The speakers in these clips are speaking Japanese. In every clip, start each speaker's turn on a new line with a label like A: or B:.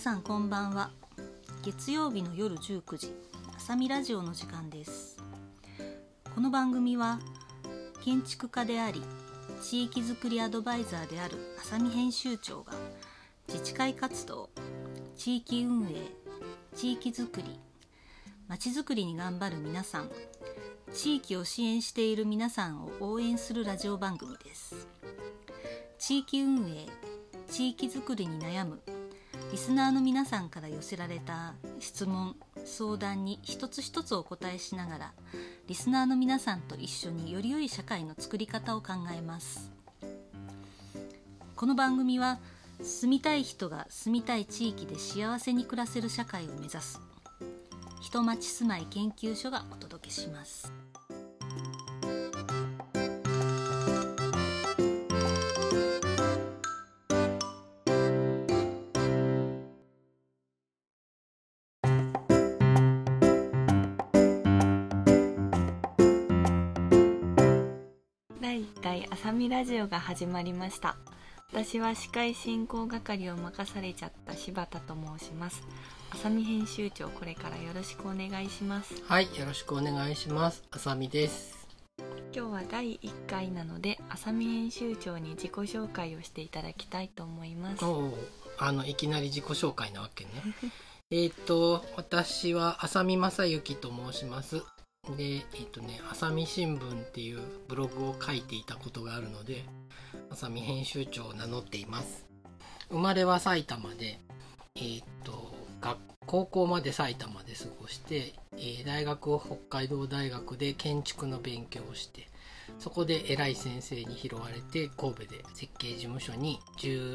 A: さんこんばんは。月曜日の夜19時、あさみラジオの時間です。この番組は建築家であり地域づくりアドバイザーであるあさみ編集長が自治会活動、地域運営、地域づくり、まちづくりに頑張る皆さん、地域を支援している皆さんを応援するラジオ番組です。地域運営、地域づくりに悩むリスナーの皆さんから寄せられた質問、相談に一つ一つお答えしながら、リスナーの皆さんと一緒により良い社会の作り方を考えます。この番組は住みたい人が住みたい地域で幸せに暮らせる社会を目指す人まち住まい研究所がお届けします。
B: 第1回あさみラジオが始まりました。私は司会進行係を任されちゃった柴田と申します。あさみ編集長、これからよろしくお願いします。
C: はい、よろしくお願いします。あさみです。
B: 今日は第1回なので、あさみ編集長に自己紹介をしていただきたいと思います。
C: いきなり自己紹介なわけね。私は浅見正幸と申します。で、浅見新聞っていうブログを書いていたことがあるので、浅見編集長を名乗っています。生まれは埼玉で、高校まで埼玉で過ごして、大学を北海道大学で建築の勉強をして、そこで偉い先生に拾われて神戸で設計事務所に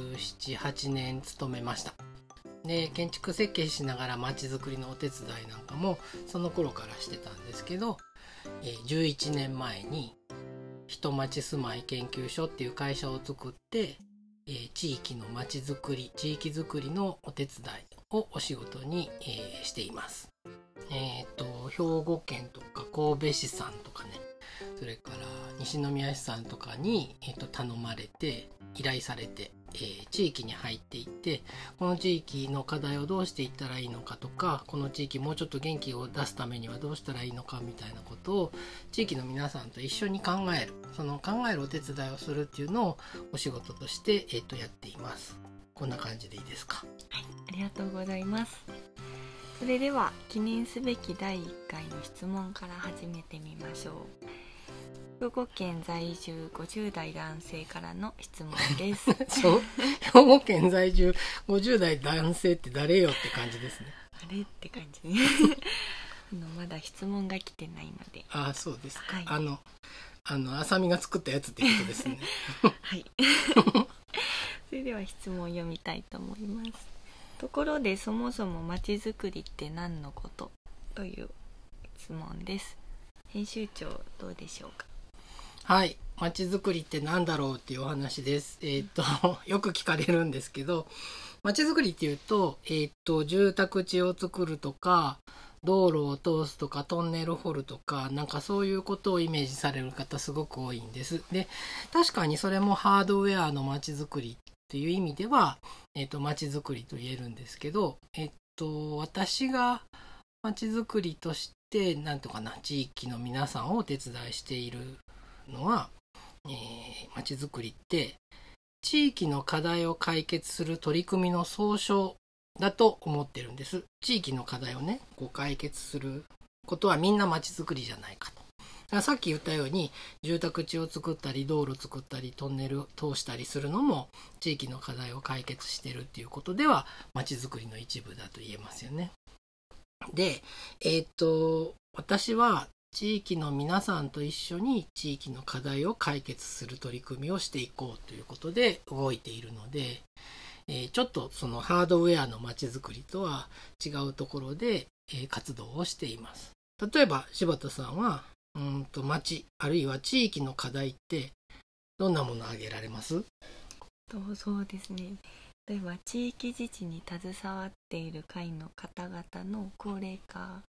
C: 17、8年勤めました。で、建築設計しながら街づくりのお手伝いなんかもその頃からしてたんですけど、11年前に人まち住まい研究所っていう会社を作って、地域の街づくり、地域づくりのお手伝いをお仕事に、しています。兵庫県とか神戸市さんとかね、それから西宮市さんとかに、頼まれて依頼されて、地域に入っていって、この地域の課題をどうしていったらいいのかとか、この地域もうちょっと元気を出すためにはどうしたらいいのかみたいなことを地域の皆さんと一緒に考える、その考えるお手伝いをするっていうのをお仕事として、やっています。こんな感じでいいですか？
B: はい、ありがとうございます。それでは記念すべき第1回の質問から始めてみましょう。兵庫県在住50代男性からの質問です。
C: そう、兵庫県在住50代男性って誰よって感じですね。
B: あれって感じね。まだ質問が来てないので。
C: ああ、そうですか。
B: はい、
C: あさみが作ったやつってことですね。
B: はい。それでは質問を読みたいと思います。ところで、そもそもまちづくりって何のこと？という質問です。編集長、どうでしょうか？
C: はい、まちづくりって何だろうっていうお話です。よく聞かれるんですけど、まちづくりっていうと、住宅地を作るとか、道路を通すとか、トンネル掘るとか、なんかそういうことをイメージされる方すごく多いんです。で、確かにそれもハードウェアのまちづくりっていう意味では、まちづくりと言えるんですけど、私がまちづくりとして、なんとかな、地域の皆さんをお手伝いしているのは、まちづくりって地域の課題を解決する取り組みの総称だと思ってるんです。地域の課題をね、解決することはみんなまちづくりじゃないかと。だからさっき言ったように、住宅地を作ったり道路作ったりトンネル通したりするのも地域の課題を解決してるっていうことではまちづくりの一部だと言えますよね。で、私は地域の皆さんと一緒に地域の課題を解決する取り組みをしていこうということで動いているので、ちょっとそのハードウェアのまちづくりとは違うところで、活動をしています。例えば柴田さんは町あるいは地域の課題ってどんなものを挙げられます？
B: そうですね。例えば地域自治に携わっている会の方々の高齢化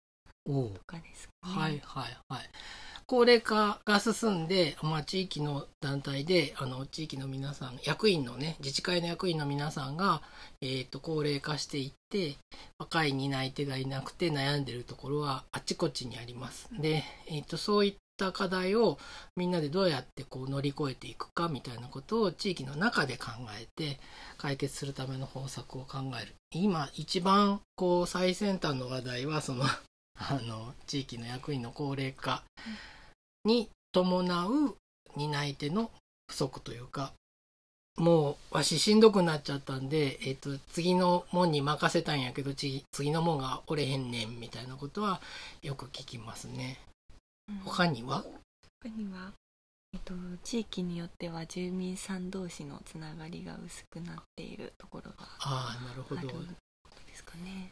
C: おう
B: とかですかね。
C: はいはいはい。高齢化が進んで、地域の団体で地域の皆さん、役員のね、自治会の役員の皆さんが、高齢化していって、若い担い手がいなくて悩んでるところはあちこちにあります。で、そういった課題をみんなでどうやってこう乗り越えていくかみたいなことを地域の中で考えて解決するための方策を考える。今一番こう最先端の話題は地域の役員の高齢化に伴う担い手の不足というか、もうわししんどくなっちゃったんで、次の門に任せたんやけど次の門がおれへんねんみたいなことはよく聞きますね。他には
B: 地域によっては住民さん同士のつながりが薄くなっているところがあることですかね。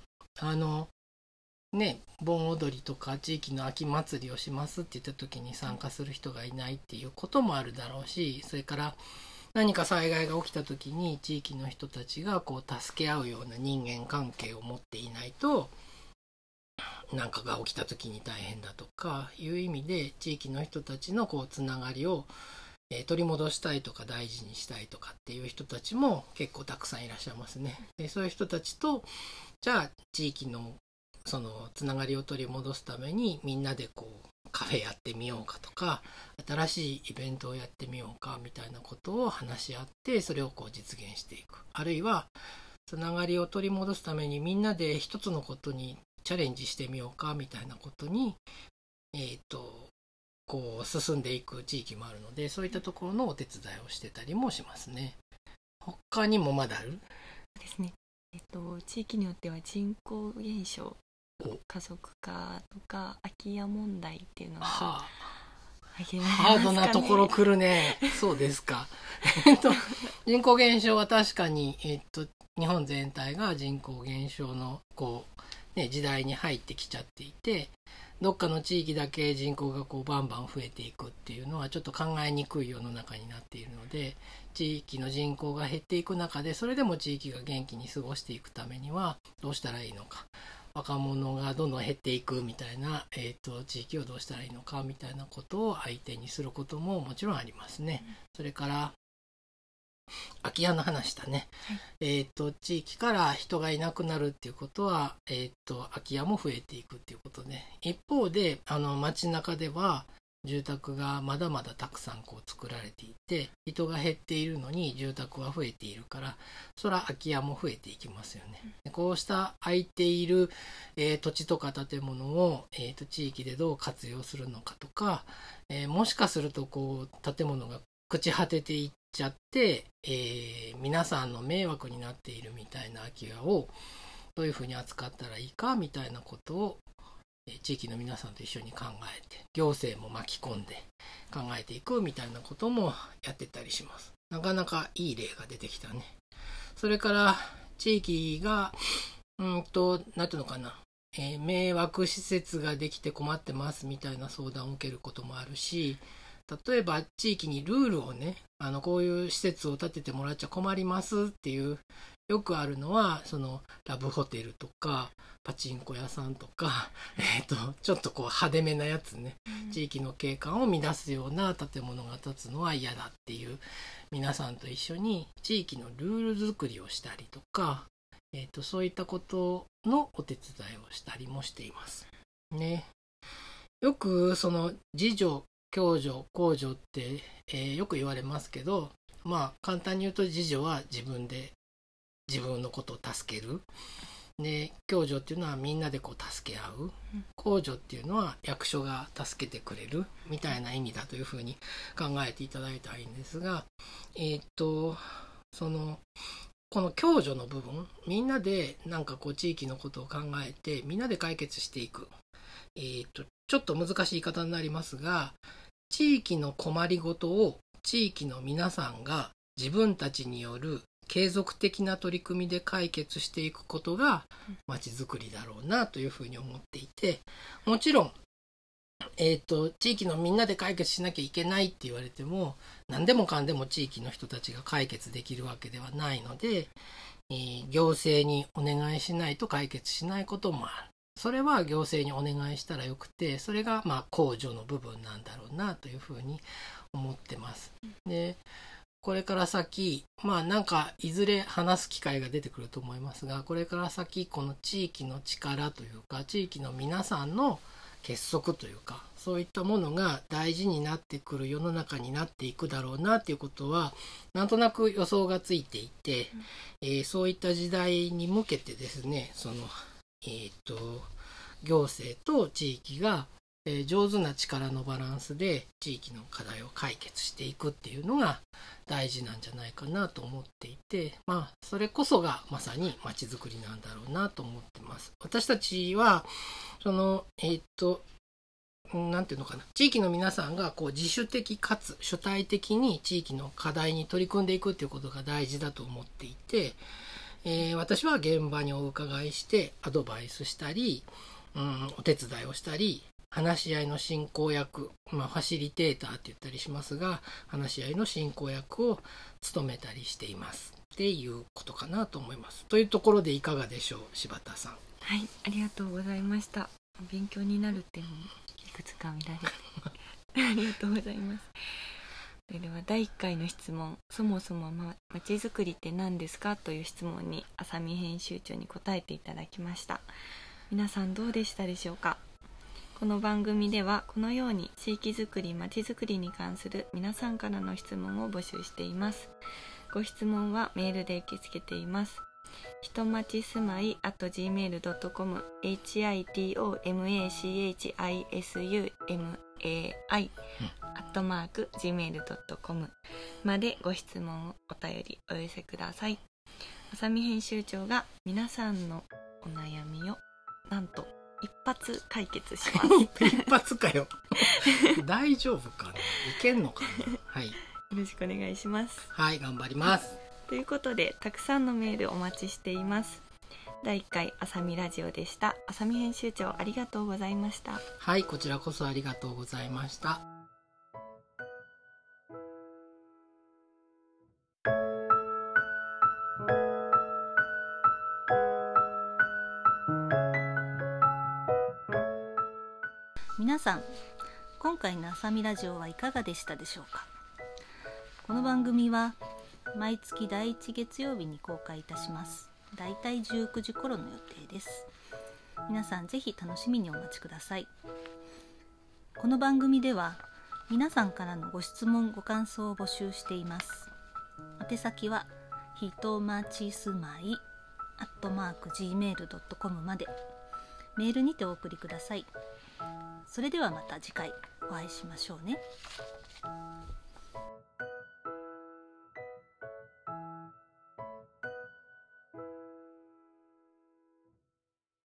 C: 盆踊りとか地域の秋祭りをしますって言った時に参加する人がいないっていうこともあるだろうし、それから何か災害が起きた時に地域の人たちがこう助け合うような人間関係を持っていないと何かが起きた時に大変だとかいう意味で、地域の人たちのこうつながりを取り戻したいとか大事にしたいとかっていう人たちも結構たくさんいらっしゃいますね。でそういう人たちとじゃあ地域のそのつながりを取り戻すためにみんなでこうカフェやってみようかとか新しいイベントをやってみようかみたいなことを話し合ってそれをこう実現していく。あるいはつながりを取り戻すためにみんなで一つのことにチャレンジしてみようかみたいなことにこう進んでいく地域もあるので、そういったところのお手伝いをしてたりもしますね。他にもまだある？
B: ですね。地域によっては人口減少、家族化とか空き家問題っていうのが挙げられますかね。
C: ハードなところ来るね。そうですか。人口減少は確かに、日本全体が人口減少の時代に入ってきちゃっていて、どっかの地域だけ人口がバンバン増えていくっていうのはちょっと考えにくい世の中になっているので、地域の人口が減っていく中でそれでも地域が元気に過ごしていくためにはどうしたらいいのか、若者がどんどん減っていくみたいな、地域をどうしたらいいのかみたいなことを相手にすることももちろんありますね。それから空き家の話だね、地域から人がいなくなるっていうことは、空き家も増えていくっていうことで、一方で街中では住宅がまだまだたくさん作られていて、人が減っているのに住宅は増えているから、そら空き家も増えていきますよね。でこうした空いている、土地とか建物を、地域でどう活用するのかとか、もしかすると建物が朽ち果てていっちゃって、皆さんの迷惑になっているみたいな空き家をどういうふうに扱ったらいいかみたいなことを地域の皆さんと一緒に考えて、行政も巻き込んで考えていくみたいなこともやってたりします。なかなかいい例が出てきたね。それから地域がなんていうのかな、迷惑施設ができて困ってますみたいな相談を受けることもあるし、例えば地域にルールをね、こういう施設を建ててもらっちゃ困りますっていう、よくあるのはラブホテルとかパチンコ屋さんとか、ちょっと派手めなやつね、地域の景観を乱すような建物が建つのは嫌だっていう、皆さんと一緒に地域のルール作りをしたりとか、そういったことのお手伝いをしたりもしていますね。よく自助共助公助って、よく言われますけど、簡単に言うと自助は自分で自分のことを助ける。で、共助っていうのはみんなで助け合う。公助っていうのは役所が助けてくれるみたいな意味だというふうに考えていただいたらいいんですが、この共助の部分、みんなで地域のことを考えてみんなで解決していく。ちょっと難しい言い方になりますが、地域の困りごとを地域の皆さんが自分たちによる継続的な取り組みで解決していくことがまちづくりだろうなというふうに思っていて、もちろん、地域のみんなで解決しなきゃいけないって言われても、何でもかんでも地域の人たちが解決できるわけではないので、行政にお願いしないと解決しないこともある。 それは行政にお願いしたらよくて、それが公助の部分なんだろうなというふうに思ってます。でこれから先なんかいずれ話す機会が出てくると思いますが、これから先この地域の力というか、地域の皆さんの結束というか、そういったものが大事になってくる世の中になっていくだろうなということはなんとなく予想がついていて、そういった時代に向けてですね、行政と地域が上手な力のバランスで地域の課題を解決していくっていうのが大事なんじゃないかなと思っていて、それこそがまさにまちづくりなんだろうなと思ってます。私たちはなんていうのかな、地域の皆さんが自主的かつ主体的に地域の課題に取り組んでいくっていうことが大事だと思っていて、私は現場にお伺いしてアドバイスしたり、お手伝いをしたり、話し合いの進行役、ファシリテーターって言ったりしますが、話し合いの進行役を務めたりしていますっていうことかなと思います。というところでいかがでしょう、柴田さん。
B: はい、ありがとうございました。勉強になるっていうのもいくつか見られてありがとうございます。それでは第1回の質問、そもそもまちづくりって何ですかという質問に浅見編集長に答えていただきました。皆さんどうでしたでしょうか。この番組ではこのように地域づくり、まちづくりに関する皆さんからの質問を募集しています。ご質問はメールで受け付けています。ひとまちすまい@gmail.com、 hitomachisumai@gmail.com までご質問、お便りお寄せください。浅見編集長が皆さんのお悩みをなんと一発解決します
C: 一発かよ大丈夫かな、いけんのかな。はい、よ
B: ろしくお願いします。
C: はい、頑張ります。
B: ということで、たくさんのメールお待ちしています。第1回あさみラジオでした。浅見編集長、ありがとうございました。
C: はい、こちらこそありがとうございました。
A: 皆さん、今回のあさみラジオはいかがでしたでしょうか。この番組は毎月第1月曜日に公開いたします。だいたい19時頃の予定です。皆さんぜひ楽しみにお待ちください。この番組では皆さんからのご質問ご感想を募集しています。宛先はひとまちすまい@gmail.com までメールにてお送りください。それではまた次回お会いしましょうね。